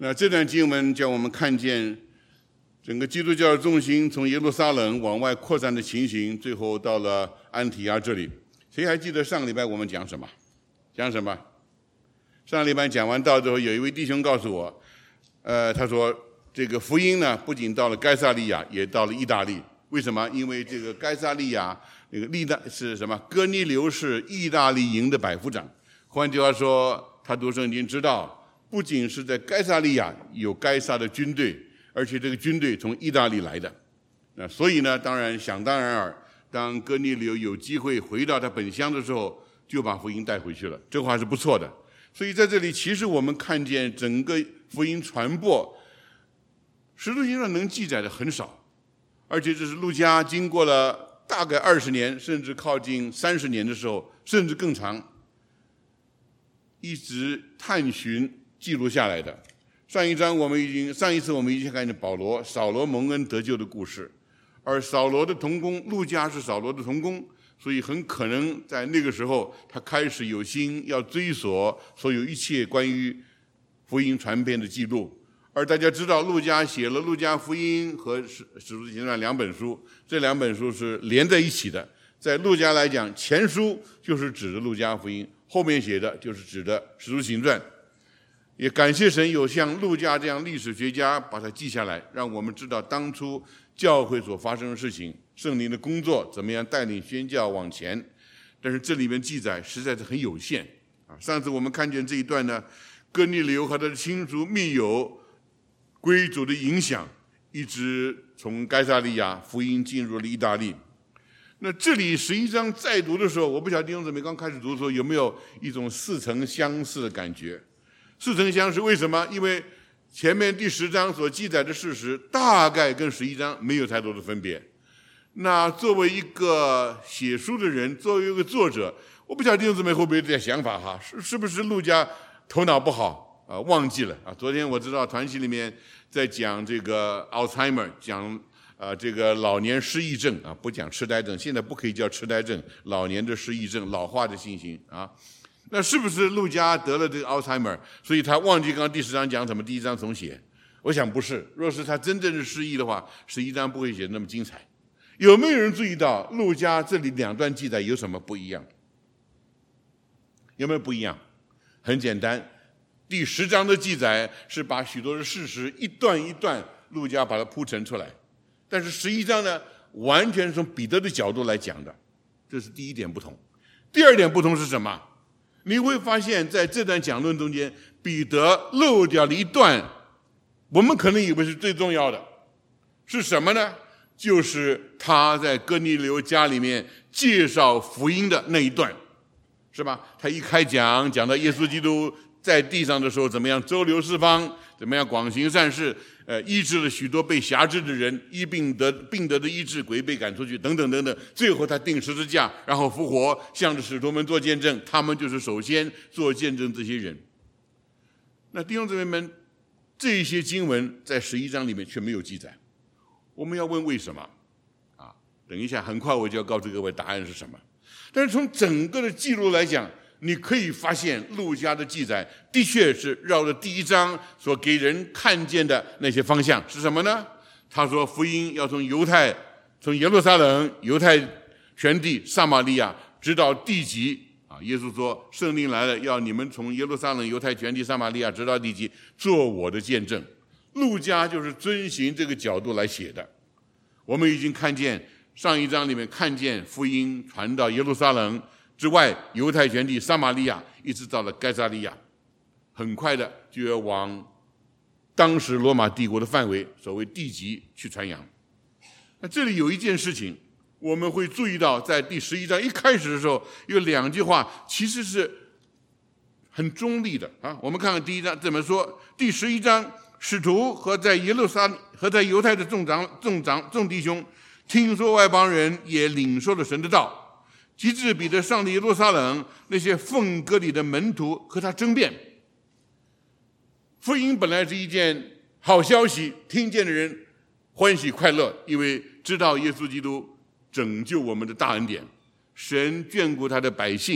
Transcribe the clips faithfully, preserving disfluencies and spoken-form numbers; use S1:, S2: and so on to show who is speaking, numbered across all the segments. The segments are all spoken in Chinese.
S1: 那这段经文叫我们看见整个基督教的重心从耶路撒冷往外扩散的情形，最后到了安提阿这里。谁还记得上个礼拜我们讲什么？讲什么？上个礼拜讲完道之后，有一位弟兄告诉我，呃，他说这个福音呢，不仅到了该撒利亚，也到了意大利。为什么？因为这个该撒利亚那个利大是什么？哥尼流是意大利营的百夫长。换句话说，他读圣经知道，不仅是在该撒利亚有该撒的军队，而且这个军队从意大利来的。那所以呢，当然想当然尔，当哥尼流有机会回到他本乡的时候，就把福音带回去了。这话是不错的。所以在这里，其实我们看见整个福音传播，使徒行传能记载的很少，而且这是路加经过了大概二十年，甚至靠近三十年的时候，甚至更长，一直探寻记录下来的。上一章我们已经，上一次我们已经看见保罗、扫罗蒙恩得救的故事，而扫罗的同工路加是扫罗的同工。所以很可能在那个时候，他开始有心要追索所有一切关于福音传遍的记录。而大家知道，路加写了《路加福音》和《使使徒行传》两本书，这两本书是连在一起的。在路加来讲，前书就是指的《路加福音》，后面写的就是指的《使徒行传》。也感谢神有像路加这样历史学家把它记下来，让我们知道当初教会所发生的事情，圣灵的工作怎么样带领宣教往前。但是这里面记载实在是很有限啊。上次我们看见这一段呢，哥尼流和他的亲属密友归主的影响，一直从该撒利亚福音进入了意大利。那这里十一章再读的时候，我不晓得弟兄姊妹刚开始读的时候有没有一种似曾相似的感觉。似曾相识为什么？因为前面第十章所记载的事实大概跟十一章没有太多的分别。那作为一个写书的人，作为一个作者，我不晓得弟兄姊妹会不会有这想法哈？是是不是路加头脑不好啊、呃，忘记了啊？昨天我知道团契里面在讲这个 Alzheimer， 讲呃这个老年失忆症啊，不讲痴呆症，现在不可以叫痴呆症，老年的失忆症，老化的情形啊。那是不是路加得了这个 Alzheimer， 所以他忘记刚刚第十章讲什么，第一章重写？我想不是。若是他真正是失忆的话，十一章不会写得那么精彩。有没有人注意到路加这里两段记载有什么不一样？有没有不一样？很简单，第十章的记载是把许多的事实一段一段路加把它铺陈出来，但是十一章呢，完全是从彼得的角度来讲的，这是第一点不同。第二点不同是什么？你会发现在这段讲论中间，彼得漏掉了一段，我们可能以为是最重要的，是什么呢？就是他在哥尼流家里面介绍福音的那一段，是吧？他一开讲讲到耶稣基督在地上的时候怎么样周流四方，怎么样广行善事，呃，医治了许多被辖制的人，医病得病得的医治，鬼被赶出去，等等等等。最后他钉十字架，然后复活，向着使徒们做见证，他们就是首先做见证这些人。那弟兄姊妹们，这些经文在十一章里面却没有记载。我们要问为什么？啊，等一下，很快我就要告诉各位答案是什么。但是从整个的记录来讲，你可以发现路加的记载的确是绕着第一章所给人看见的那些方向是什么呢？他说福音要从犹太，从耶路撒冷、犹太全地、撒玛利亚直到地极啊！耶稣说圣灵来了，要你们从耶路撒冷、犹太全地、撒玛利亚直到地极做我的见证。路加就是遵循这个角度来写的。我们已经看见上一章里面看见福音传到耶路撒冷之外，犹太全地、撒玛利亚，一直到了该撒利亚，很快的就要往当时罗马帝国的范围，所谓地极去传扬。那这里有一件事情我们会注意到，在第十一章一开始的时候有两句话其实是很中立的啊。我们看看第一章怎么说。第十一章，使徒和在耶路撒和在犹太的众长众长众弟兄，听说外邦人也领受了神的道，及至彼得上了耶路撒冷，那些奉割礼的门徒和他争辩。福音本来是一件好消息，听见的人欢喜快乐，因为知道耶稣基督拯救我们的大恩典，神眷顾他的百姓，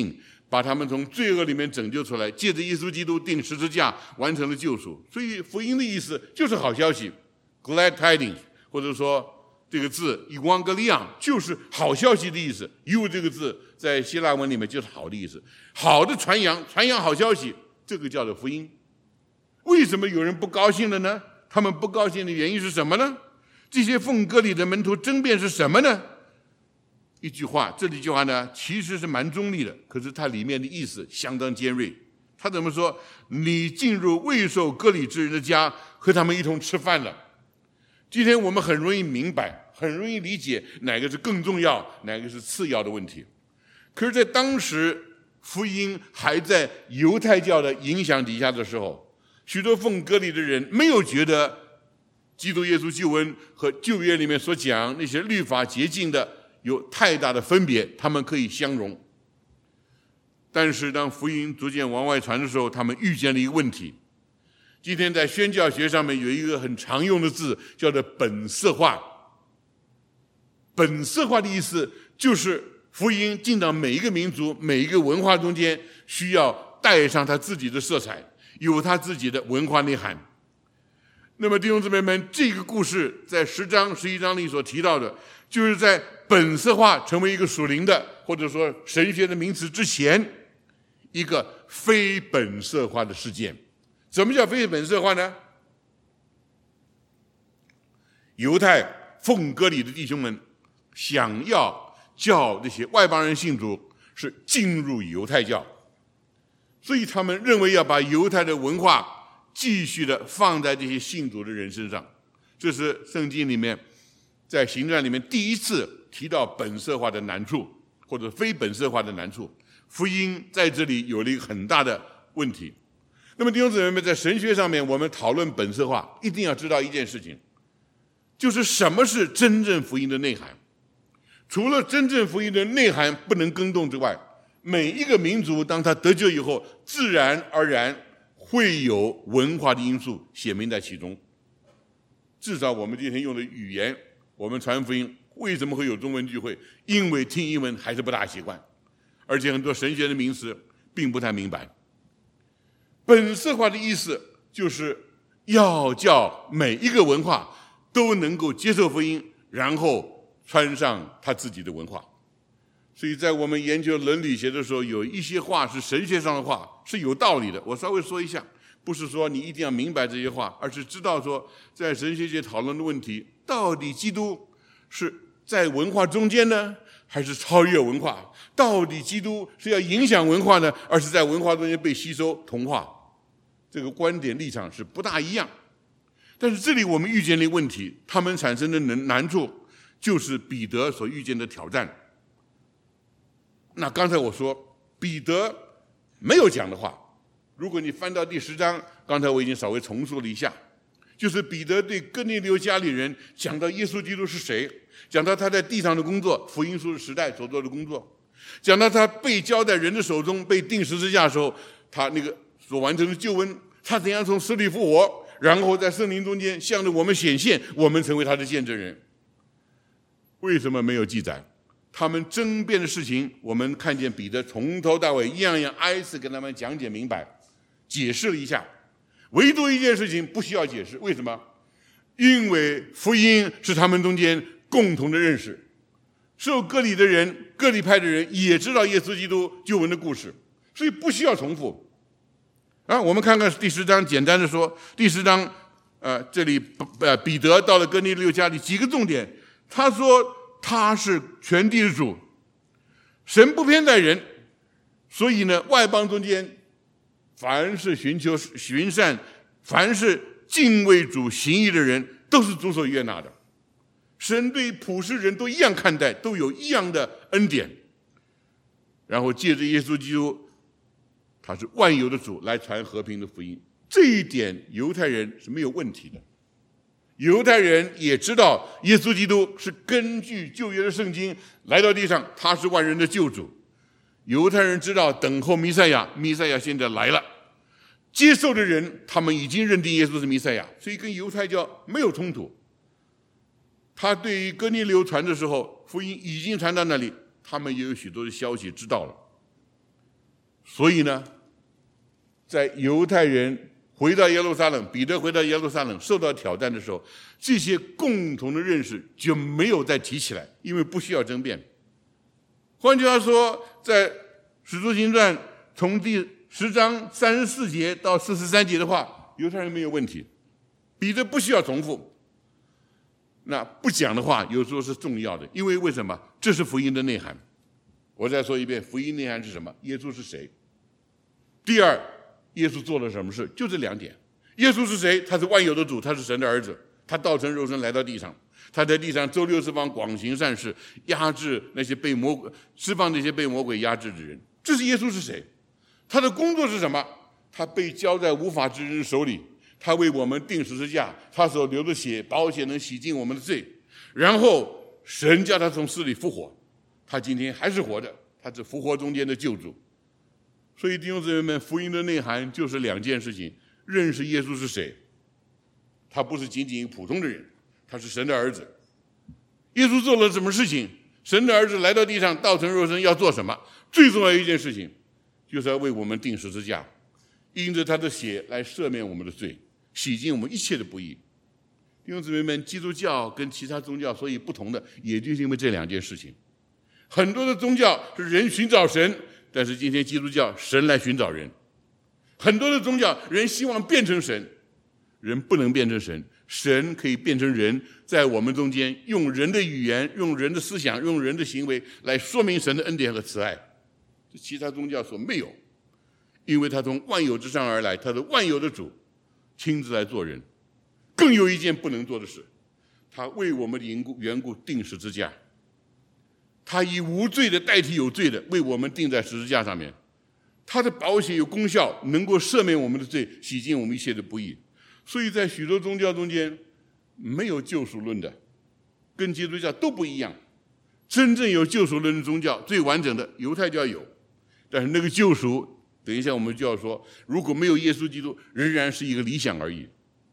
S1: 把他们从罪恶里面拯救出来，借着耶稣基督钉十字架完成了救赎。所以福音的意思就是好消息 ，glad tidings， 或者说这个字 evangelion 就是好消息的意思。you 这个字在希腊文里面就是好的意思，好的传扬，传扬好消息，这个叫做福音。为什么有人不高兴了呢？他们不高兴的原因是什么呢？这些奉割礼的门徒争辩是什么呢？一句话，这一句话呢，其实是蛮中立的，可是它里面的意思相当尖锐。他怎么说？你进入未受割礼之人的家，和他们一同吃饭了。今天我们很容易明白，很容易理解哪个是更重要，哪个是次要的问题。可是，在当时福音还在犹太教的影响底下的时候，许多奉割礼的人没有觉得基督耶稣救恩和旧约里面所讲那些律法洁净的有太大的分别，他们可以相容。但是当福音逐渐往外传的时候，他们遇见了一个问题。今天在宣教学上面有一个很常用的字，叫做本色化。本色化的意思就是福音进到每一个民族、每一个文化中间，需要带上他自己的色彩，有他自己的文化内涵。那么弟兄姊妹们，这个故事在十章、十一章里所提到的，就是在本色化成为一个属灵的或者说神学的名词之前，一个非本色化的事件。什么叫非本色化呢？犹太奉割礼的弟兄们想要叫那些外邦人信主是进入犹太教，所以他们认为要把犹太的文化继续的放在这些信主的人身上。这是圣经里面在行传里面第一次提到本色化的难处，或者非本色化的难处。福音在这里有了一个很大的问题。那么弟兄姊妹们，在神学上面我们讨论本色化，一定要知道一件事情，就是什么是真正福音的内涵。除了真正福音的内涵不能更动之外，每一个民族当他得救以后，自然而然会有文化的因素显明在其中。至少我们今天用的语言，我们传福音为什么会有中文聚会？因为听英文还是不大习惯，而且很多神学的名词并不太明白。本色化的意思就是要叫每一个文化都能够接受福音，然后穿上他自己的文化。所以在我们研究伦理学的时候，有一些话是神学上的话，是有道理的。我稍微说一下，不是说你一定要明白这些话，而是知道说在神学界讨论的问题，到底基督是在文化中间呢，还是超越文化？到底基督是要影响文化呢，而是在文化中间被吸收同化？这个观点立场是不大一样。但是这里我们遇见了一个问题，他们产生的难处就是彼得所遇见的挑战。那刚才我说彼得没有讲的话，如果你翻到第十章，刚才我已经稍微重述了一下，就是彼得对哥尼流家里人讲到耶稣基督是谁，讲到他在地上的工作，福音书的时代所做的工作，讲到他被交在人的手中，被钉十字架的时候，他那个所完成的救恩，他怎样从死里复活，然后在圣灵中间向着我们显现，我们成为他的见证人。为什么没有记载？他们争辩的事情，我们看见彼得从头到尾一样一样挨次跟他们讲解明白，解释了一下。唯独一件事情不需要解释，为什么？因为福音是他们中间共同的认识，受割礼的人、割礼派的人也知道耶稣基督救恩的故事，所以不需要重复。啊，我们看看第十章，简单的说，第十章，呃，这里呃彼得到了哥尼流家里几个重点，他说他是全地的主，神不偏待人，所以呢，外邦中间凡是寻求寻善，凡是敬畏主行义的人，都是主所悦纳的。神对普世人都一样看待，都有一样的恩典。然后借着耶稣基督，他是万有的主，来传和平的福音。这一点犹太人是没有问题的。犹太人也知道耶稣基督是根据旧约的圣经来到地上，他是万人的救主。犹太人知道等候弥赛亚，弥赛亚现在来了，接受的人他们已经认定耶稣是弥赛亚，所以跟犹太教没有冲突。他对于哥尼流传的时候，福音已经传到那里，他们也有许多的消息知道了。 所以呢，在犹太人回到耶路撒冷，彼得回到耶路撒冷受到挑战的时候，这些共同的认识就没有再提起来，因为不需要争辩。换句话说，在使徒行传从第十章三十四节到四十三节的话，犹太人没有问题，彼得不需要重复。那不讲的话，有时候是重要的，因为为什么？这是福音的内涵。我再说一遍，福音内涵是什么？耶稣是谁？第二，耶稣做了什么事？就这两点。耶稣是谁？他是万有的主，他是神的儿子，他道成肉身来到地上，他在地上周六四方广行善事，压制那些被魔鬼释放那些被魔鬼压制的人。这是耶稣是谁？他的工作是什么？他被交在无法之人手里，他为我们钉十字架，他所流的血，宝血能洗净我们的罪，然后神叫他从死里复活，他今天还是活着，他是复活中间的救主。所以弟兄姊妹们，福音的内涵就是两件事情：认识耶稣是谁，他不是仅仅一个普通的人，他是神的儿子。耶稣做了什么事情？神的儿子来到地上，道成肉身要做什么？最重要的一件事情，就是要为我们钉十字架，因着他的血来赦免我们的罪，洗净我们一切的不义。弟兄姊妹们，基督教跟其他宗教所以不同的，也就是因为这两件事情。很多的宗教是人寻找神，但是今天基督教神来寻找人。很多的宗教人希望变成神，人不能变成神，神可以变成人，在我们中间用人的语言，用人的思想，用人的行为来说明神的恩典和慈爱，这其他宗教所没有，因为他从万有之上而来，他是万有的主，亲自来做人。更有一件不能做的事，他为我们的缘故缘故钉十字架，他以无罪的代替有罪的，为我们钉在十字架上面。他的宝血有功效，能够赦免我们的罪，洗净我们一切的不义。所以在许多宗教中间没有救赎论的，跟基督教都不一样。真正有救赎论的宗教，最完整的犹太教有，但是那个救赎，等一下我们就要说，如果没有耶稣基督，仍然是一个理想而已。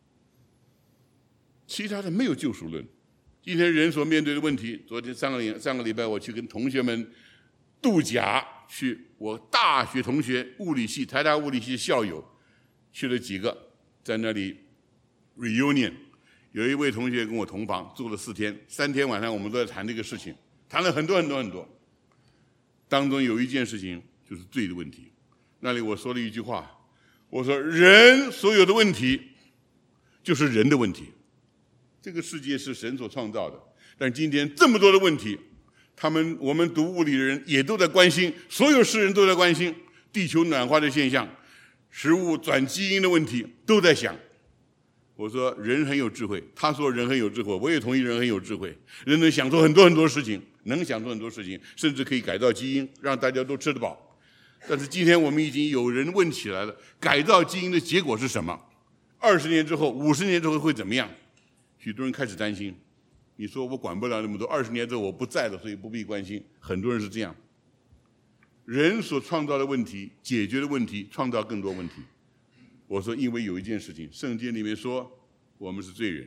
S1: 其他的没有救赎论。今天人所面对的问题，昨天上个礼上个礼拜我去跟同学们度假，去我大学同学物理系台大物理系校友去了几个，在那里 reunion， 有一位同学跟我同房住了四天，三天晚上我们都在谈这个事情，谈了很多很多很多。当中有一件事情就是罪的问题，那里我说了一句话，我说人所有的问题就是人的问题。这个世界是神所创造的，但今天这么多的问题，他们我们读物理的人也都在关心，所有世人都在关心地球暖化的现象，食物转基因的问题都在想。我说人很有智慧，他说人很有智慧，我也同意人很有智慧，人能想出很多很多事情，能想出很多事情，甚至可以改造基因，让大家都吃得饱。但是今天我们已经有人问起来了，改造基因的结果是什么？二十年之后、五十年之后会怎么样？许多人开始担心，你说我管不了那么多，二十年之后我不在了，所以不必关心。很多人是这样。人所创造的问题，解决的问题，创造更多问题。我说，因为有一件事情，圣经里面说我们是罪人。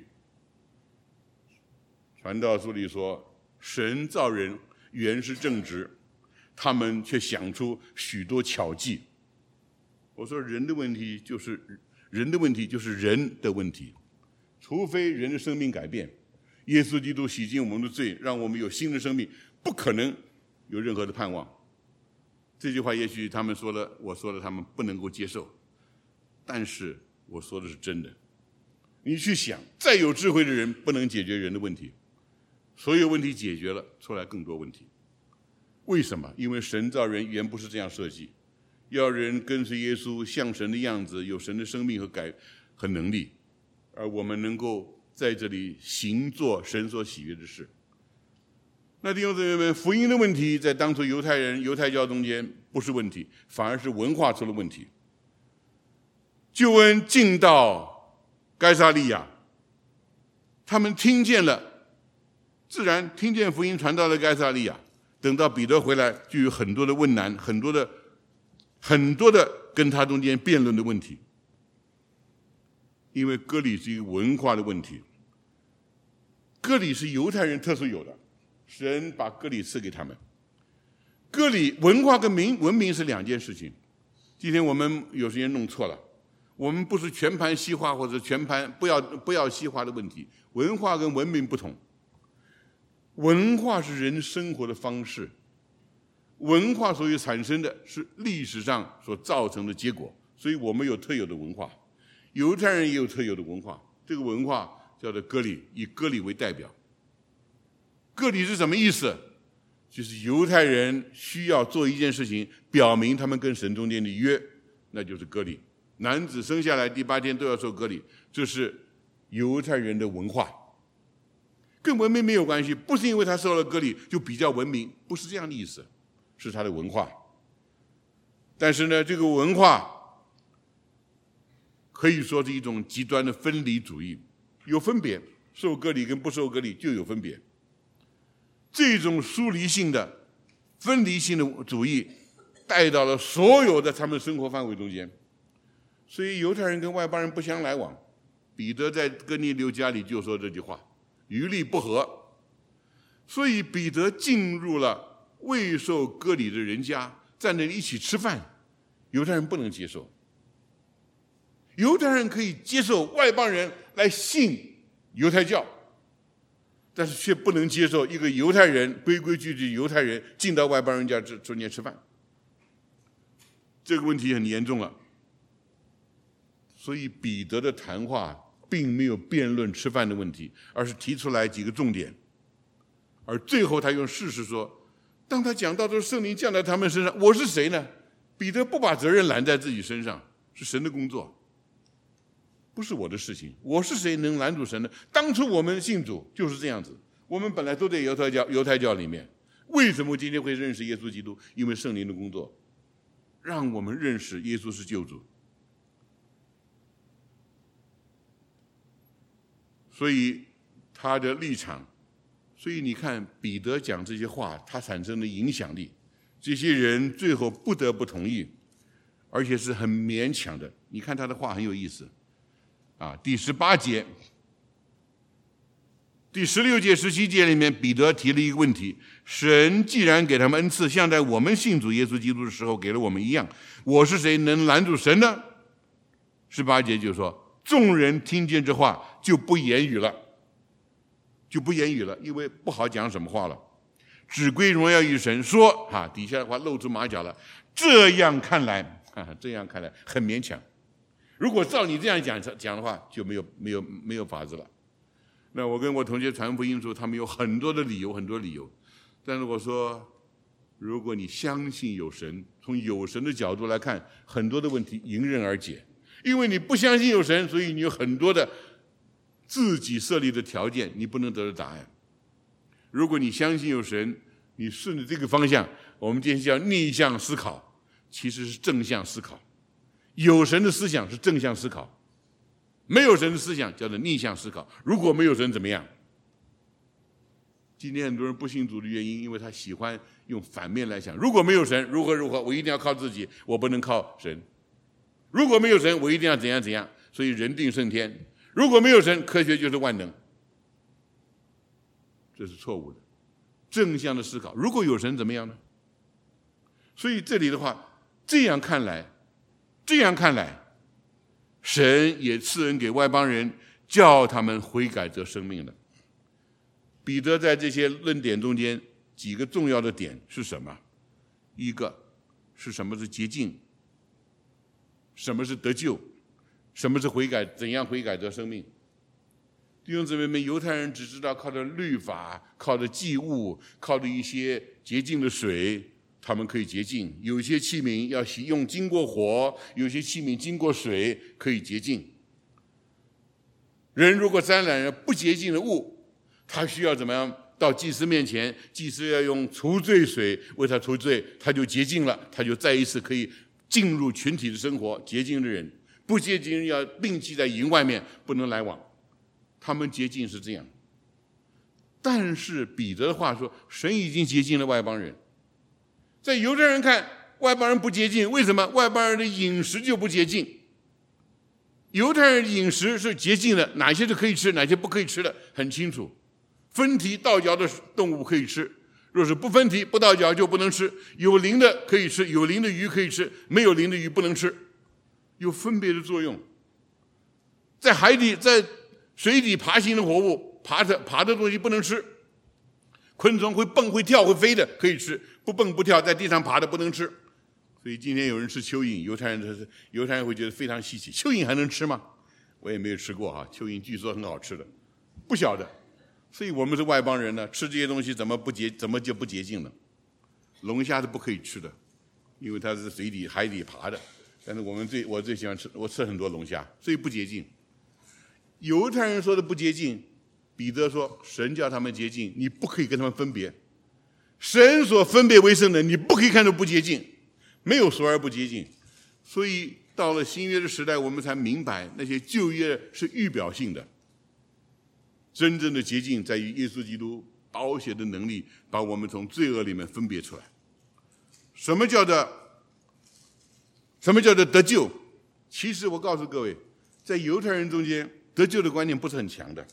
S1: 传道书里说，神造人原是正直，他们却想出许多巧计。我说，人的问题就是人的问题就是人的问题。除非人的生命改变，耶稣基督洗净我们的罪，让我们有新的生命，不可能有任何的盼望。这句话也许他们说了，我说了，他们不能够接受，但是我说的是真的。你去想，再有智慧的人不能解决人的问题，所有问题解决了，出来更多问题。为什么？因为神造人原不是这样设计，要人跟随耶稣，像神的样子，有神的生命和改和能力。而我们能够在这里行做神所喜悦的事。那弟兄姊妹们，福音的问题在当初犹太人、犹太教中间不是问题，反而是文化出了问题。救恩进到该撒利亚，他们听见了，自然听见福音传到了该撒利亚。等到彼得回来，就有很多的问难，很多的很多的跟他中间辩论的问题。因为割礼是一个文化的问题，割礼是犹太人特殊有的，神把割礼赐给他们。割礼文化跟民文明是两件事情。 今天我们有些人弄错了，我们不是全盘西化或者全盘不要不要西化的问题，文化跟文明不同。文化是人生活的方式，文化所以产生的是历史上所造成的结果，所以我们有特有的文化，犹太人也有特有的文化，这个文化叫做割礼，以割礼为代表。割礼是什么意思？就是犹太人需要做一件事情，表明他们跟神中间的约，那就是割礼。男子生下来第八天都要受割礼，这是犹太人的文化，跟文明没有关系。不是因为他受了割礼就比较文明，不是这样的意思，是他的文化。但是呢，这个文化可以说是一种极端的分离主义，有分别，受割礼跟不受割礼就有分别。这种疏离性的、分离性的主义带到了所有的他们生活范围中间，所以犹太人跟外邦人不相来往。彼得在哥尼流家里就说这句话，与利不合。所以彼得进入了未受割礼的人家，在那里一起吃饭，犹太人不能接受。犹太人可以接受外邦人来信犹太教，但是却不能接受一个犹太人规规矩矩犹太人进到外邦人家中间吃饭，这个问题很严重了。所以彼得的谈话并没有辩论吃饭的问题，而是提出来几个重点，而最后他用事实说，当他讲到这圣灵降在他们身上，我是谁呢？彼得不把责任揽在自己身上，是神的工作，不是我的事情。我是谁能拦住神呢？当初我们信主就是这样子，我们本来都在犹太教犹太教里面，为什么今天会认识耶稣基督？因为圣灵的工作让我们认识耶稣是救主。所以他的立场，所以你看彼得讲这些话，他产生的影响力，这些人最后不得不同意，而且是很勉强的。你看他的话很有意思啊，第十八节、第十六节、十七节里面，彼得提了一个问题：神既然给他们恩赐，像在我们信主耶稣基督的时候给了我们一样，我是谁能拦住神呢？十八节就说，众人听见这话就不言语了，就不言语了，因为不好讲什么话了，只归荣耀于神。说啊，底下的话露出马脚了。这样看来，啊、这样看来很勉强。如果照你这样讲讲的话，就没有没有没有法子了。那我跟我同学传福音说，他们有很多的理由，很多理由。但是我说，如果你相信有神，从有神的角度来看，很多的问题迎刃而解。因为你不相信有神，所以你有很多的自己设立的条件，你不能得到答案。如果你相信有神，你顺着这个方向，我们今天叫逆向思考，其实是正向思考。有神的思想是正向思考，没有神的思想叫做逆向思考。如果没有神怎么样？今天很多人不信主的原因，因为他喜欢用反面来想，如果没有神，如何如何，我一定要靠自己，我不能靠神。如果没有神，我一定要怎样怎样，所以人定胜天。如果没有神，科学就是万能，这是错误的。正向的思考，如果有神怎么样呢？所以这里的话，这样看来，这样看来，神也赐恩给外邦人，叫他们悔改得生命了。彼得在这些论点中间几个重要的点是什么？一个是什么是洁净，什么是得救，什么是悔改，怎样悔改得生命。弟兄姊妹们，犹太人只知道靠着律法，靠着祭物，靠着一些洁净的水，他们可以洁净。有些器皿要用经过火，有些器皿经过水可以洁净。人如果沾染了不洁净的物，他需要怎么样？到祭司面前，祭司要用除罪水为他除罪，他就洁净了，他就再一次可以进入群体的生活。洁净的人，不洁净人要摒弃在营外面，不能来往。他们洁净是这样，但是彼得的话说，神已经洁净了外邦人。在犹太人看，外邦人不洁净，为什么？外邦人的饮食就不洁净。犹太人的饮食是洁净的，哪些是可以吃，哪些不可以吃的很清楚。分蹄倒嚼的动物可以吃， 若是不分体不倒脚就不能吃，有鳞的可以吃，有鳞的鱼可以吃，没有鳞的鱼不能吃，有分别的作用。在海底在水底爬行的活物，爬的爬的东西不能吃，昆虫会蹦会跳会飞的可以吃，不蹦不跳在地上爬的不能吃。所以今天有人吃蚯蚓，犹太人犹太人会觉得非常稀奇，蚯蚓还能吃吗？我也没有吃过啊，蚯蚓据说很好吃的，不晓得。所以我们是外邦人呢，吃这些东西怎么不洁怎么就不洁净呢？龙虾是不可以吃的，因为它是水底海底爬的。但是我们最我最喜欢吃，我吃很多龙虾，所以不洁净。犹太人说的不洁净，彼得说神叫他们洁净，你不可以跟他们分别。神所分别为圣的，你不可以看作不洁净，没有说而不洁净。所以到了新约的时代，我们才明白那些旧约是预表性的。真正的洁净在于耶稣基督宝血的能力，把我们从罪恶里面分别出来。什么叫做什么叫做得救？其实我告诉各位，在犹太人中间，得救的观念不是很强的。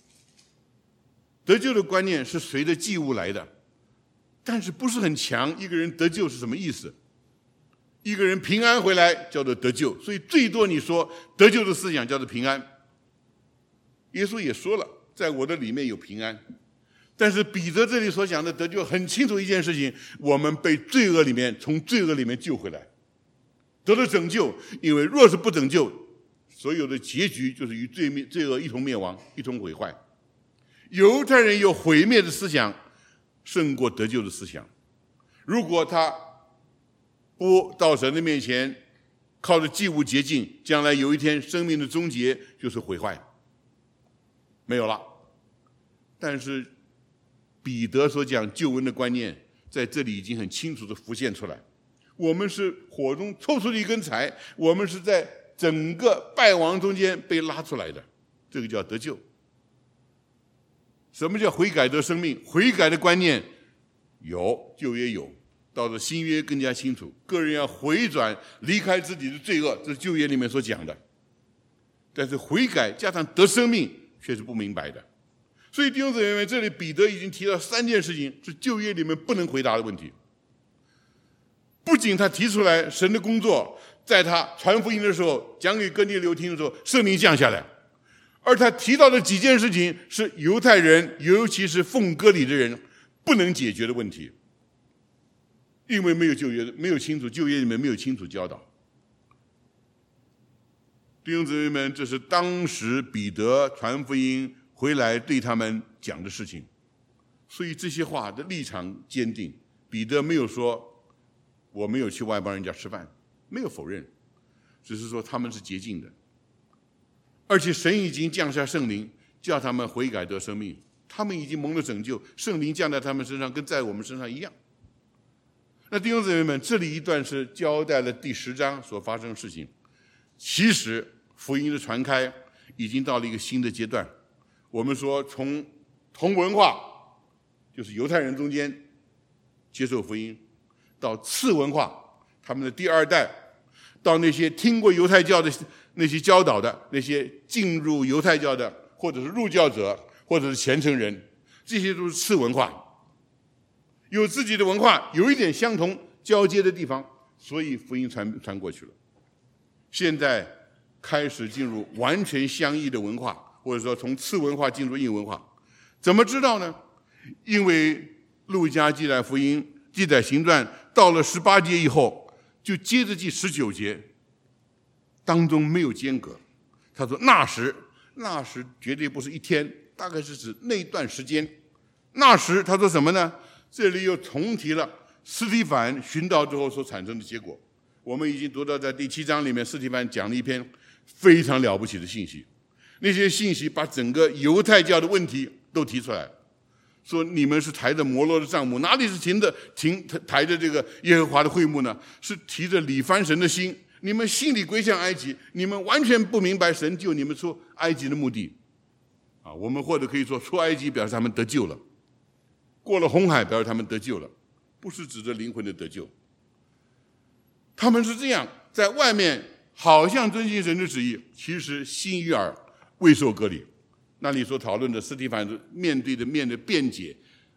S1: 得救的观念是随着祭物来的，但是不是很强。一个人得救是什么意思？一个人平安回来叫做得救，所以最多你说得救的思想叫做平安。耶稣也说了，在我的里面有平安。但是彼得这里所讲的得救很清楚一件事情，我们被罪恶里面从罪恶里面救回来，得了拯救。因为若是不拯救，所有的结局就是与罪灭罪恶一同灭亡，一同毁坏。犹太人有毁灭的思想胜过得救的思想。如果他不到神的面前靠着祭物洁净，将来有一天生命的终结就是毁坏，没有了。但是彼得所讲救恩的观念在这里已经很清楚地浮现出来。我们是火中抽出的一根柴，我们是在整个败亡中间被拉出来的，这个叫得救。什么叫悔改得生命？悔改的观念有，旧约有，到了新约更加清楚。个人要回转，离开自己的罪恶，这是旧约里面所讲的。但是悔改加上得生命却是不明白的。所以弟兄姊妹们，这里彼得已经提到三件事情是旧约里面不能回答的问题。不仅他提出来神的工作，在他传福音的时候，讲给哥尼流听的时候，圣灵降下来，而他提到的几件事情是犹太人，尤其是奉割礼的人不能解决的问题，因为没有旧约，没有清楚旧约里面没有清楚教导。弟兄姊妹们，这是当时彼得传福音回来对他们讲的事情，所以这些话的立场坚定。彼得没有说我没有去外邦人家吃饭，没有否认，只是说他们是洁净的，而且神已经降下圣灵，叫他们悔改得生命，他们已经蒙了拯救，圣灵降在他们身上跟在我们身上一样。那弟兄姊妹们，这里一段是交代了第十章所发生的事情。其实福音的传开已经到了一个新的阶段。我们说从同文化，就是犹太人中间接受福音，到次文化，他们的第二代，到那些听过犹太教的那些教导的，那些进入犹太教的，或者是入教者，或者是虔诚人，这些都是次文化，有自己的文化，有一点相同交接的地方，所以福音传传过去了。现在开始进入完全相异的文化，或者说从次文化进入异文化。怎么知道呢？因为路加记载福音记载行传到了十八节以后，就接着记十九节，当中没有间隔。他说那时，那时绝对不是一天，大概是指那段时间。那时他说什么呢？这里又重提了司提反殉道之后所产生的结果。我们已经读到在第七章里面，司提反讲了一篇非常了不起的信息，那些信息把整个犹太教的问题都提出来，说你们是抬着摩洛的帐幕，哪里是停着停抬着这个耶和华的会幕呢？是提着李番神的心，你们心里归向埃及，你们完全不明白神救你们出埃及的目的啊！我们或者可以说出埃及表示他们得救了，过了红海表示他们得救了，不是指着灵魂的得救。他们是这样，在外面好像遵行神的旨意，其实心与耳未受割礼。那里所讨论的司提反面对的面的辩解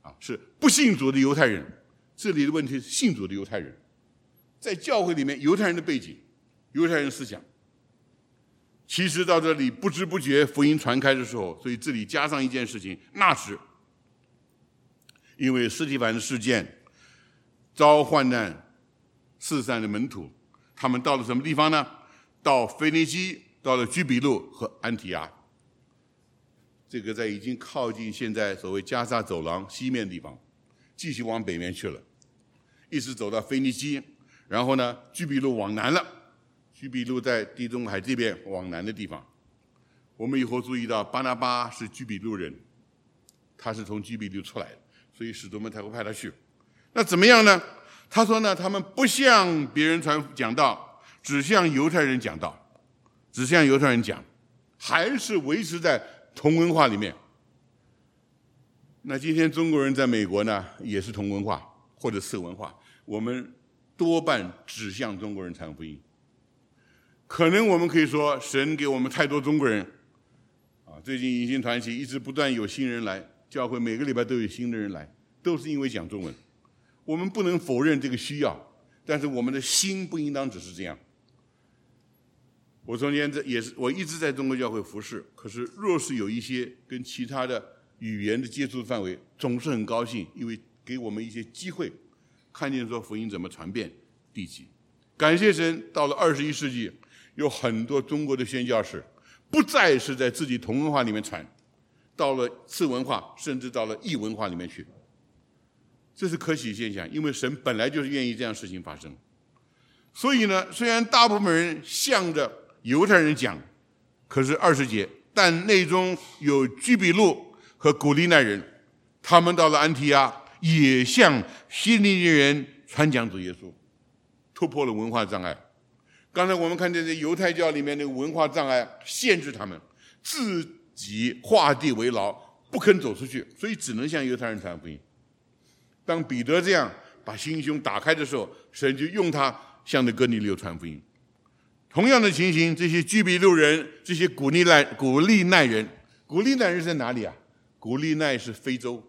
S1: 啊，是不信主的犹太人。这里的问题是信主的犹太人，在教会里面犹太人的背景、犹太人思想，其实到这里不知不觉福音传开的时候，所以这里加上一件事情，那时因为司提反的事件遭患难四散的门徒，他们到了什么地方呢？到腓尼基，到了居比路和安提阿。这个在已经靠近现在所谓加沙走廊西面地方，继续往北面去了，一直走到腓尼基，然后呢，居比路往南了。居比路在地中海这边往南的地方。我们以后注意到，巴拿巴是居比路人，他是从居比路出来的，所以使徒们才会派他去。那怎么样呢？他说呢，他们不向别人传讲道，只向犹太人讲道，只向犹太人讲，还是维持在同文化里面。那今天中国人在美国呢，也是同文化或者次文化，我们多半只向中国人传福音。可能我们可以说，神给我们太多中国人啊！最近迎新团契一直不断有新人来，教会每个礼拜都有新的人来，都是因为讲中文。我们不能否认这个需要，但是我们的心不应当只是这样。我中间这也是我一直在中国教会服侍，可是若是有一些跟其他的语言的接触范围，总是很高兴，因为给我们一些机会，看见说福音怎么传遍地极。感谢神，到了二十一世纪，有很多中国的宣教士不再是在自己同文化里面传，到了次文化，甚至到了异文化里面去。这是可喜现象，因为神本来就是愿意这样事情发生。所以呢，虽然大部分人向着犹太人讲，可是二十节，但内中有居比路和古利奈人，他们到了安提阿，也向希利尼人传讲主耶稣，突破了文化障碍。刚才我们看见这犹太教里面的文化障碍限制他们，自己画地为牢，不肯走出去，所以只能向犹太人传福音。当彼得这样把心胸打开的时候，神就用他向着哥尼流传福音。同样的情形，这些居比路人，这些古利奈古利奈人，古利奈人在哪里啊？古利奈是非洲，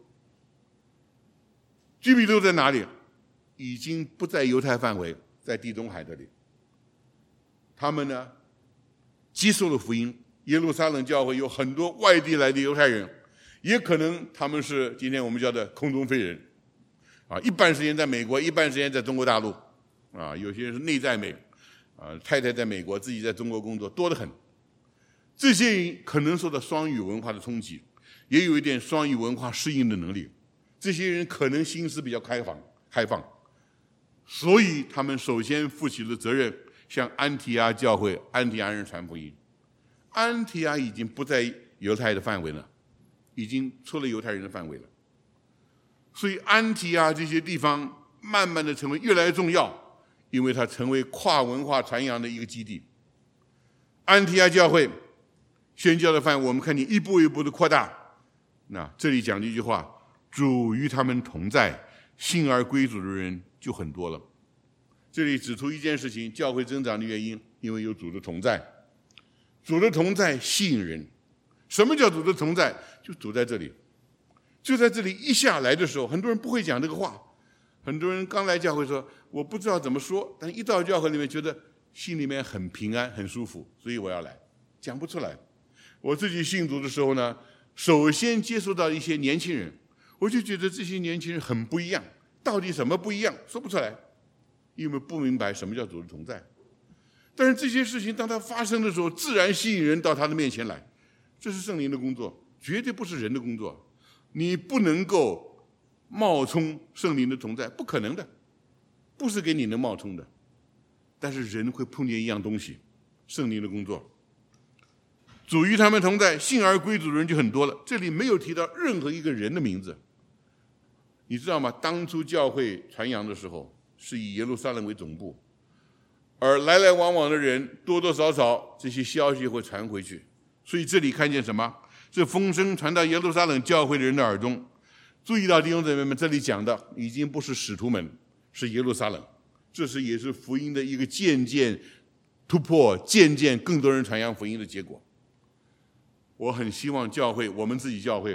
S1: 居比路在哪里？已经不在犹太范围，在地中海这里。他们呢，接受了福音。耶路撒冷教会有很多外地来的犹太人，也可能他们是今天我们叫的空中飞人，啊，一半时间在美国，一半时间在中国大陆，啊，有些人是内在美，啊，太太在美国，自己在中国工作，多得很。这些人可能受到双语文化的冲击，也有一点双语文化适应的能力。这些人可能心思比较开放，开放，所以他们首先负起了责任，向安提阿教会、安提阿人传福音。安提阿已经不在犹太的范围了，已经出了犹太人的范围了。所以安提阿这些地方慢慢的成为越来越重要，因为它成为跨文化传扬的一个基地。安提阿教会宣教的范围，我们看见一步一步的扩大。那这里讲的一句话：主与他们同在，信而归主的人就很多了。这里指出一件事情，教会增长的原因，因为有主的同在。主的同在吸引人。什么叫主的同在？就主在这里，就在这里一下来的时候，很多人不会讲这个话。很多人刚来教会说，我不知道怎么说，但一到教会里面觉得心里面很平安很舒服，所以我要来，讲不出来。我自己信主的时候呢，首先接触到一些年轻人，我就觉得这些年轻人很不一样。到底什么不一样？说不出来，因为不明白什么叫主的同在。但是这些事情当它发生的时候，自然吸引人到他的面前来。这是圣灵的工作，绝对不是人的工作。你不能够冒充圣灵的同在，不可能的，不是给你能冒充的。但是人会碰见一样东西，圣灵的工作。主与他们同在，信而归主的人就很多了。这里没有提到任何一个人的名字。你知道吗？当初教会传扬的时候，是以耶路撒冷为总部，而来来往往的人多多少少这些消息会传回去。所以这里看见什么？这风声传到耶路撒冷教会的人的耳中。注意到弟兄姊妹们，这里讲的已经不是使徒们，是耶路撒冷。这是也是福音的一个渐渐突破，渐渐更多人传扬福音的结果。我很希望教会，我们自己教会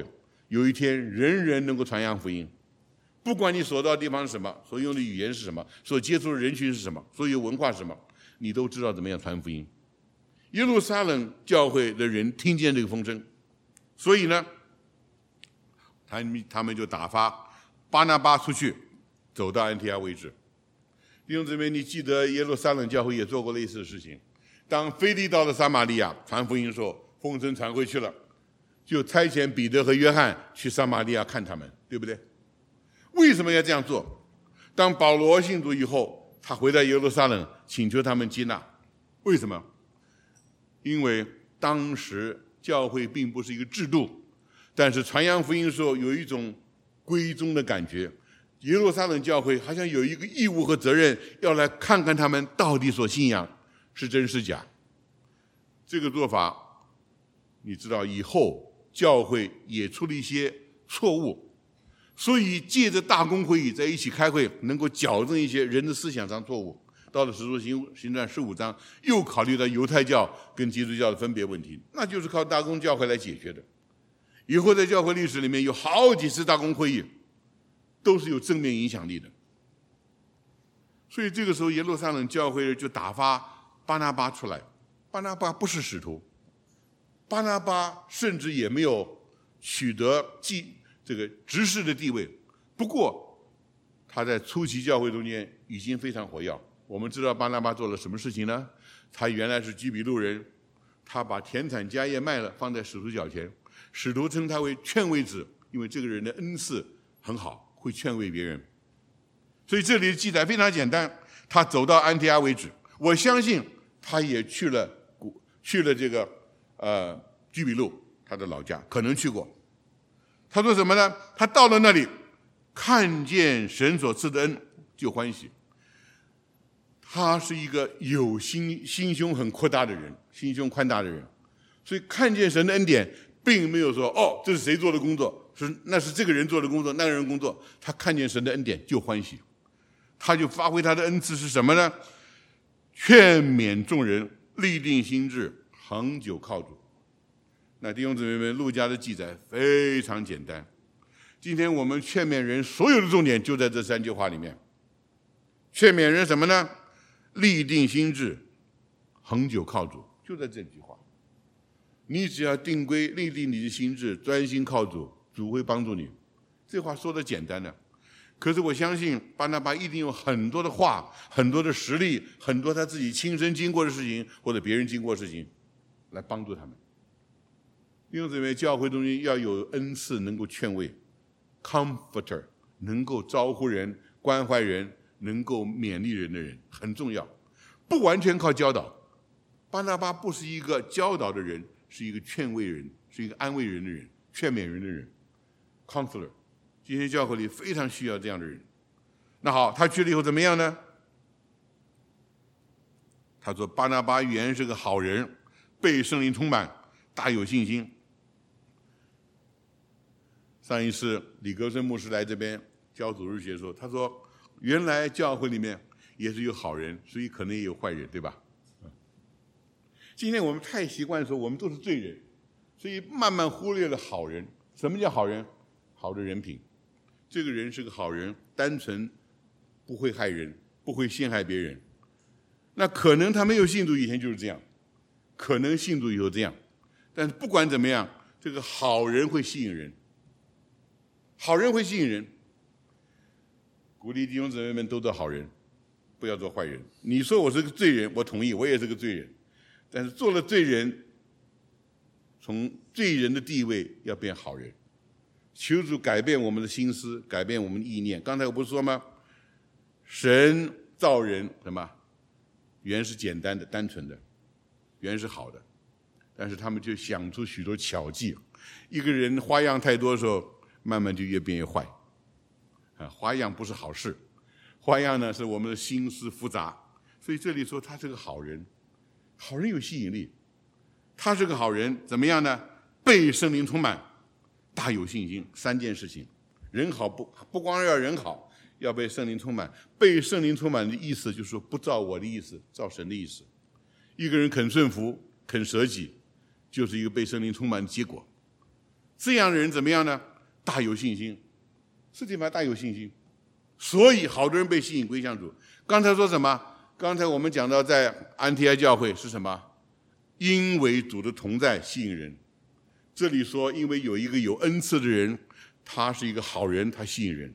S1: 有一天人人能够传扬福音，不管你所到的地方是什么，所用的语言是什么，所接触的人群是什么，所有文化是什么，你都知道怎么样传福音。耶路撒冷教会的人听见这个风声，所以呢，他们他们就打发巴拿巴出去，走到安提阿为止。弟兄姊妹，你记得耶路撒冷教会也做过类似的事情。当腓利到了撒玛利亚传福音的时候，风声传回去了，就差遣彼得和约翰去撒玛利亚看他们，对不对？为什么要这样做？当保罗信主以后，他回到耶路撒冷，请求他们接纳。为什么？因为当时教会并不是一个制度，但是传扬福音的时候有一种归宗的感觉。耶路撒冷教会好像有一个义务和责任，要来看看他们到底所信仰是真是假。这个做法，你知道以后教会也出了一些错误，所以借着大公会议在一起开会，能够矫正一些人的思想上错误。到了使徒行行传十五章，又考虑到犹太教跟基督教的分别问题，那就是靠大公教会来解决的。以后在教会历史里面有好几次大公会议，都是有正面影响力的。所以这个时候耶路撒冷教会就打发巴拿巴出来。巴拿巴不是使徒，巴拿巴甚至也没有取得祭这个执事的地位，不过他在初期教会中间已经非常活跃。我们知道巴拿巴做了什么事情呢？他原来是居比路人，他把田产家业卖了，放在使徒脚前，使徒称他为劝慰子，因为这个人的恩赐很好，会劝慰别人。所以这里的记载非常简单，他走到安提阿为止。我相信他也去了去了这个呃居比路，他的老家，可能去过。他说什么呢？他到了那里，看见神所赐的恩就欢喜。他是一个有心心胸很扩大的人，心胸宽大的人，所以看见神的恩典，并没有说哦，这是谁做的工作，是那是这个人做的工作，那个人工作。他看见神的恩典就欢喜，他就发挥他的恩赐是什么呢？劝勉众人，立定心志，恒久靠主。那弟兄姊妹们，路加的记载非常简单。今天我们劝勉人所有的重点就在这三句话里面。劝勉人什么呢？立定心志，恒久靠主，就在这句话。你只要定规，立定你的心志，专心靠主，主会帮助你。这话说的简单的，可是我相信巴拿巴一定有很多的话，很多的实例，很多他自己亲身经过的事情，或者别人经过的事情，来帮助他们。弟兄姊妹，教会中间要有恩赐，能够劝慰 ，comforter， 能够招呼人、关怀人，能够勉励人的人很重要，不完全靠教导。巴拿巴不是一个教导的人，是一个劝慰人，是一个安慰人的人，劝勉人的人 ，counselor。今天教会里非常需要这样的人。那好，他去了以后怎么样呢？他说巴拿巴原是个好人，被圣灵充满，大有信心。上一次李格森牧师来这边教主日学的时候，他说原来教会里面也是有好人，所以可能也有坏人，对吧？今天我们太习惯说我们都是罪人，所以慢慢忽略了好人。什么叫好人？好的人品。这个人是个好人，单纯不会害人，不会陷害别人。那可能他没有信主以前就是这样，可能信主以后这样，但是不管怎么样，这个好人会吸引人，好人会吸引人。鼓励弟兄姊妹们都做好人，不要做坏人。你说我是个罪人，我同意，我也是个罪人，但是做了罪人，从罪人的地位要变好人。求主改变我们的心思，改变我们的意念。刚才我不是说吗？神造人什么？原是简单的、单纯的，原是好的，但是他们就想出许多巧计。一个人花样太多的时候，慢慢就越变越坏。啊，花样不是好事，花样呢是我们的心思复杂。所以这里说他是个好人，好人有吸引力。他是个好人，怎么样呢？被圣灵充满。大有信心，三件事情。人好不不光要人好，要被圣灵充满。被圣灵充满的意思就是说，不照我的意思，照神的意思。一个人肯顺服，肯舍己，就是一个被圣灵充满的结果。这样的人怎么样呢？ 大有信心，斯提凡大有信心，所以好多人被吸引归向主。刚才说什么？刚才我们讲到在安提阿教会是什么？因为主的同在吸引人。这里说，因为有一个有恩赐的人，他是一个好人，他吸引人。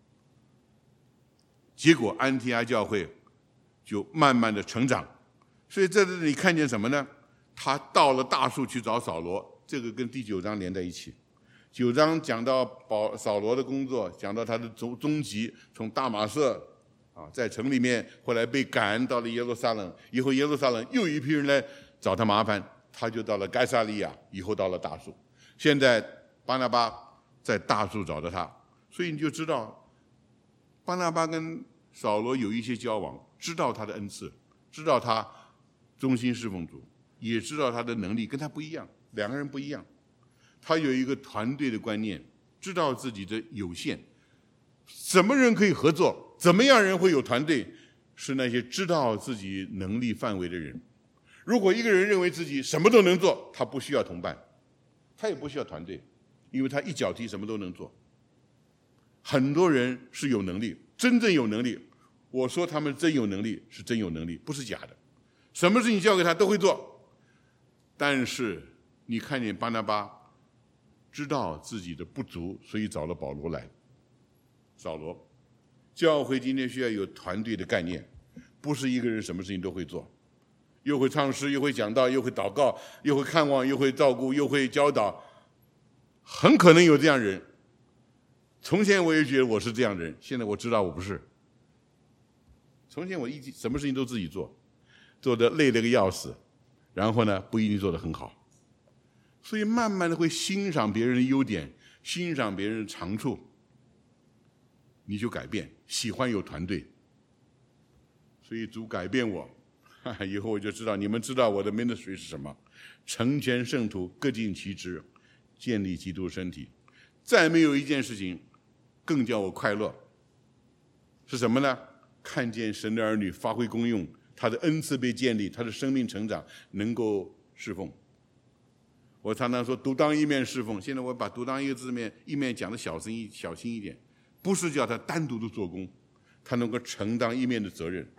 S1: 结果安提阿教会就慢慢的成长。所以在这里看见什么呢？他到了大树去找扫罗，这个跟第九章连在一起。九章讲到保扫罗的工作，讲到他的终终极，从大马色啊，在城里面，后来被赶到了耶路撒冷，以后耶路撒冷又一批人来找他麻烦，他就到了该撒利亚，以后到了大树。现在巴拿巴在大树找着他，所以你就知道巴拿巴跟扫罗有一些交往，知道他的恩赐，知道他忠心侍奉主，也知道他的能力跟他不一样，两个人不一样。他有一个团队的观念，知道自己的有限，什么人可以合作，怎么样人会有团队，是那些知道自己能力范围的人。如果一个人认为自己什么都能做，他不需要同伴，他也不需要团队，因为他一脚踢什么都能做。很多人是有能力，真正有能力，我说他们真有能力是真有能力，不是假的，什么事情交给他都会做。但是你看见巴拿巴知道自己的不足，所以找了保罗来。扫罗，教会今天需要有团队的概念，不是一个人什么事情都会做，又会唱诗，又会讲道，又会祷告，又会看望，又会照顾，又会教导。很可能有这样人。从前我也觉得我是这样的人，现在我知道我不是。从前我一什么事情都自己做，做得累了个要死，然后呢不一定做得很好。所以慢慢的会欣赏别人的优点，欣赏别人的长处，你就改变，喜欢有团队。所以主改变我，以后我就知道，你们知道我的 ministry 是什么，成全圣徒，各尽其职，建立基督身体。再没有一件事情更叫我快乐，是什么呢？看见神的儿女发挥功用，他的恩赐被建立，他的生命成长，能够侍奉。我常常说独当一面侍奉，现在我把独当一个字面一面讲的小心一小心一点，不是叫他单独的做工，他能够承担一面的责任。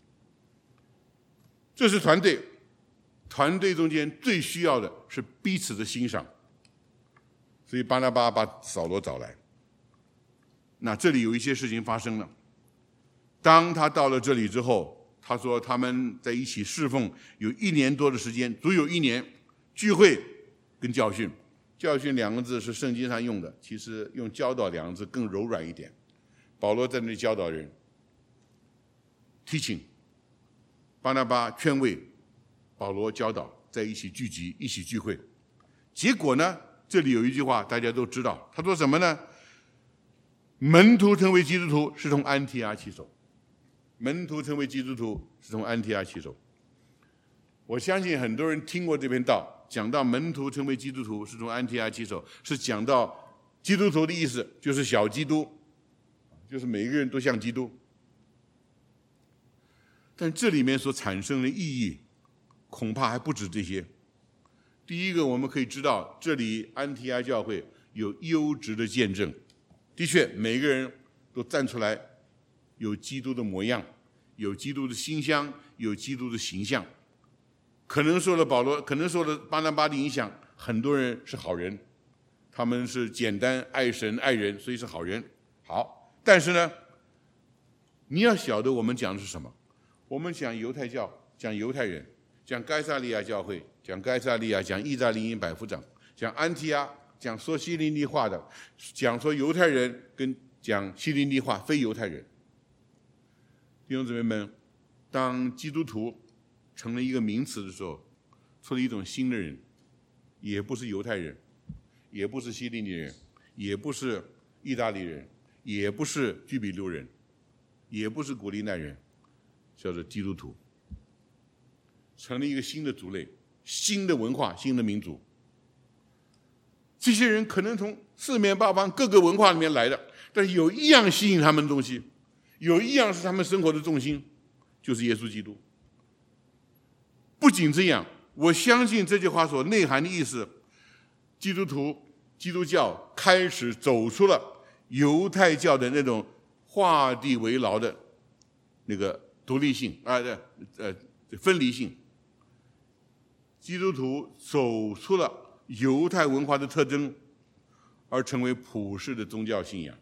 S1: 这是团队，团队中间最需要的是彼此的欣赏。所以巴拿巴把扫罗找来，那这里有一些事情发生了。当他到了这里之后，他说他们在一起侍奉有一年多的时间，足有一年，聚会跟教训。教训两个字是圣经上用的，其实用教导两个字更柔软一点。保罗在那里教导人 teaching， 巴拿巴劝慰，保罗教导，在一起聚集，一起聚会。结果呢，这里有一句话大家都知道，他说什么呢？门徒成为基督徒是从安提阿起手，门徒成为基督徒是从安提阿起手。我相信很多人听过这篇道，讲到门徒成为基督徒是从安提阿起手，是讲到基督徒的意思就是小基督，就是每一个人都像基督。但这里面所产生的意义恐怕还不止这些。第一个，我们可以知道这里安提阿教会有优质的见证，的确每个人都站出来，有基督的模样，有基督的馨香，有基督的形象。可能受了保罗，可能受了巴拿巴的影响，很多人是好人，他们是简单爱神爱人，所以是好人。好，但是呢，你要晓得我们讲的是什么？我们讲犹太教，讲犹太人，讲该撒利亚教会，讲该撒利亚，讲意大利因百夫长，讲安提阿，讲说希利尼话的，讲说犹太人跟讲希利尼话非犹太人。弟兄姊妹们，当基督徒成了一个名词的时候，出了一种新的人，也不是犹太人，也不是希利尼人，也不是意大利人，也不是居比路人，也不是古利奈人，叫做基督徒，成了一个新的族类，新的文化，新的民族。这些人可能从四面八方各个文化里面来的，但是有一样吸引他们的东西，有一样是他们生活的重心，就是耶稣基督。不仅这样，我相信这句话所内涵的意思，基督徒基督教开始走出了犹太教的那种画地为牢的那个独立性啊，呃分离性。基督徒走出了犹太文化的特征，而成为普世的宗教信仰。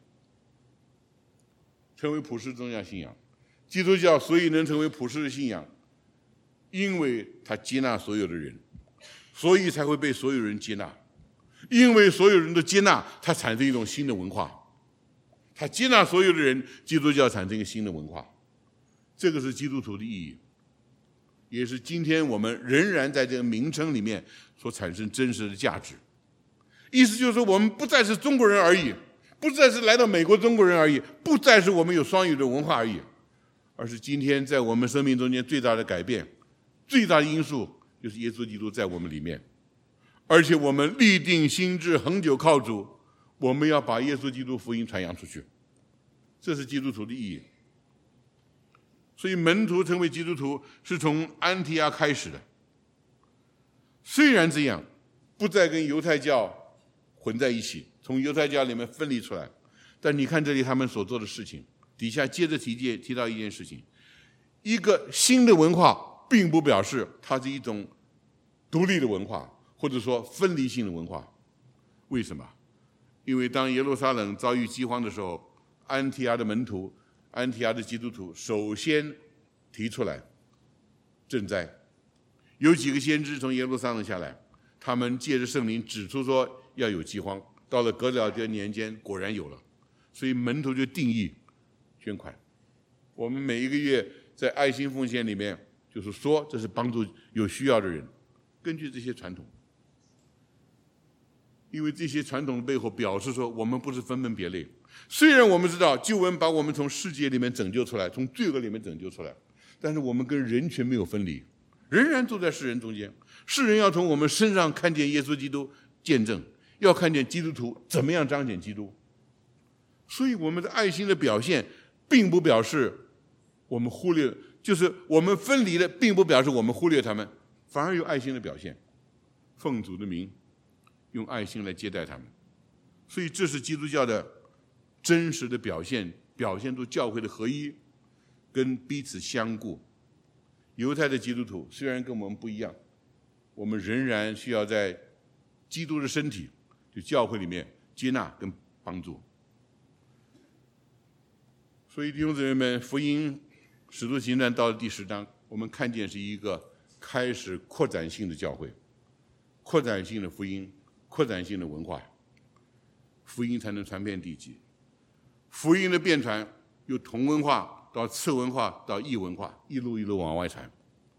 S1: 成为普世宗教信仰，基督教所以能成为普世的信仰，因为它接纳所有的人，所以才会被所有人接纳。因为所有人都接纳，它产生一种新的文化。它接纳所有的人，基督教产生一个新的文化。这个是基督徒的意义，也是今天我们仍然在这个名称里面所产生真实的价值。意思就是说，我们不再是中国人而已，不再是来到美国中国人而已，不再是我们有双语的文化而已，而是今天在我们生命中间最大的改变，最大的因素就是耶稣基督在我们里面。而且我们立定心志，恒久靠主，我们要把耶稣基督福音传扬出去，这是基督徒的意义。所以门徒成为基督徒是从安提阿开始的。虽然这样，不再跟犹太教混在一起，从犹太教里面分离出来，但你看这里他们所做的事情，底下接着提提提到一件事情：一个新的文化，并不表示它是一种独立的文化，或者说分离性的文化。为什么？因为当耶路撒冷遭遇饥荒的时候，安提阿的门徒、安提阿的基督徒首先提出来赈灾。有几个先知从耶路撒冷下来，他们借着圣灵指出说要有饥荒。到了革了的年间，果然有了，所以门徒就定义捐款。我们每一个月在爱心奉献里面，就是说这是帮助有需要的人，根据这些传统。因为这些传统的背后表示说，我们不是分门别类。虽然我们知道救恩把我们从世界里面拯救出来，从罪恶里面拯救出来，但是我们跟人群没有分离，仍然住在世人中间。世人要从我们身上看见耶稣基督见证，要看见基督徒怎么样彰显基督。所以我们的爱心的表现，并不表示我们忽略，就是我们分离的，并不表示我们忽略他们，反而有爱心的表现，奉主的名，用爱心来接待他们。所以这是基督教的真实的表现，表现出教会的合一跟彼此相顾。犹太的基督徒虽然跟我们不一样，我们仍然需要在基督的身体，就教会里面接纳跟帮助。所以弟兄姊妹们，福音使徒行传到了第十章，我们看见是一个开始扩展性的教会，扩展性的福音，扩展性的文化，福音才能传遍地极。福音的遍传，由同文化到次文化到异文化，一路一路往外传。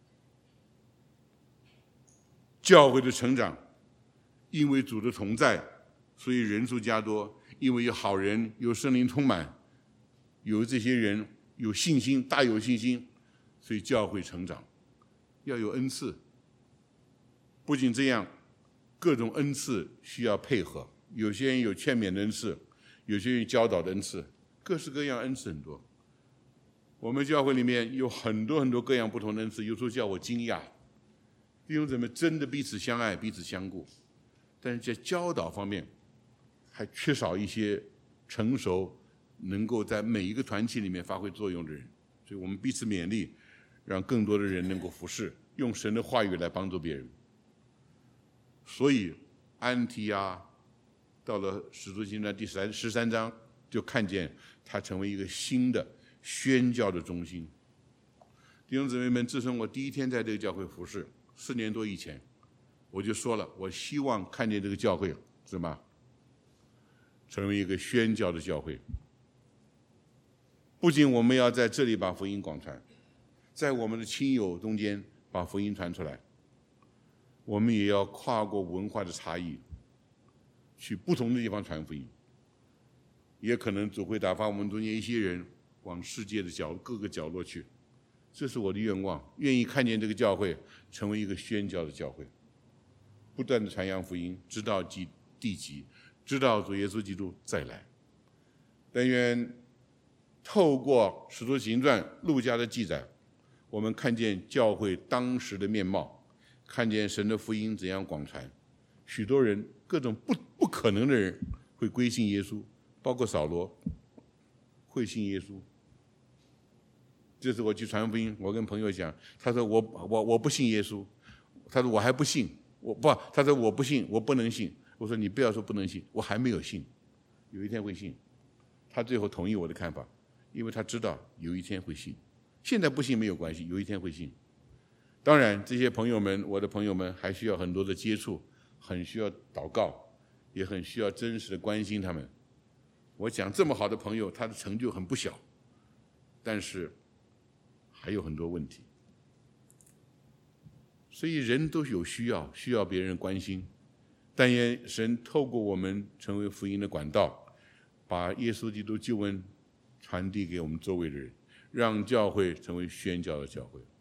S1: 教会的成长，因为主的同在，所以人数加多，因为有好人，有圣灵充满，有这些人有信心，大有信心，所以教会成长。要有恩赐，不仅这样，各种恩赐需要配合，有些人有劝勉的恩赐，有些人有教导的恩赐，各式各样恩赐很多。我们教会里面有很多很多各样不同的恩赐，有时候叫我惊讶，弟兄姊妹真的彼此相爱，彼此相顾，但是在教导方面还缺少一些成熟，能够在每一个团体里面发挥作用的人。所以我们彼此勉励，让更多的人能够服侍，用神的话语来帮助别人。所以安提阿到了使徒行传第十十三章，就看见它成为一个新的宣教的中心。弟兄姊妹们，自从我第一天在这个教会服侍，四年多以前，我就说了，我希望看见这个教会什么，成为一个宣教的教会。不仅我们要在这里把福音广传，在我们的亲友中间把福音传出来，我们也要跨过文化的差异，去不同的地方传福音。也可能主会打发我们中间一些人往世界的角各个角落去，这是我的愿望，愿意看见这个教会成为一个宣教的教会，不断的传扬福音，直到地极，直到主耶稣基督再来。但愿透过使徒行传路加的记载，我们看见教会当时的面貌，看见神的福音怎样广传，许多人各种不不可能的人会归信耶稣，包括扫罗会信耶稣。这次我去传福音，我跟朋友讲，他说我我我不信耶稣，他说我还不信，我不，他说我不信，我不能信。我说你不要说不能信，我还没有信，有一天会信。他最后同意我的看法，因为他知道有一天会信，现在不信没有关系，有一天会信。当然，这些朋友们，我的朋友们还需要很多的接触，很需要祷告，也很需要真实的关心他们。我讲这么好的朋友，他的成就很不小，但是还有很多问题。所以人都有需要，需要别人关心。但愿神透过我们成为福音的管道，把耶稣基督救恩传递给我们周围的人，让教会成为宣教的教会。